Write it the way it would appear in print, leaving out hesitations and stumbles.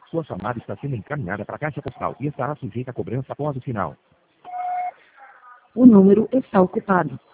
Sua chamada está sendo encaminhada para a caixa postal e estará sujeita a cobrança após o sinal. O número está ocupado.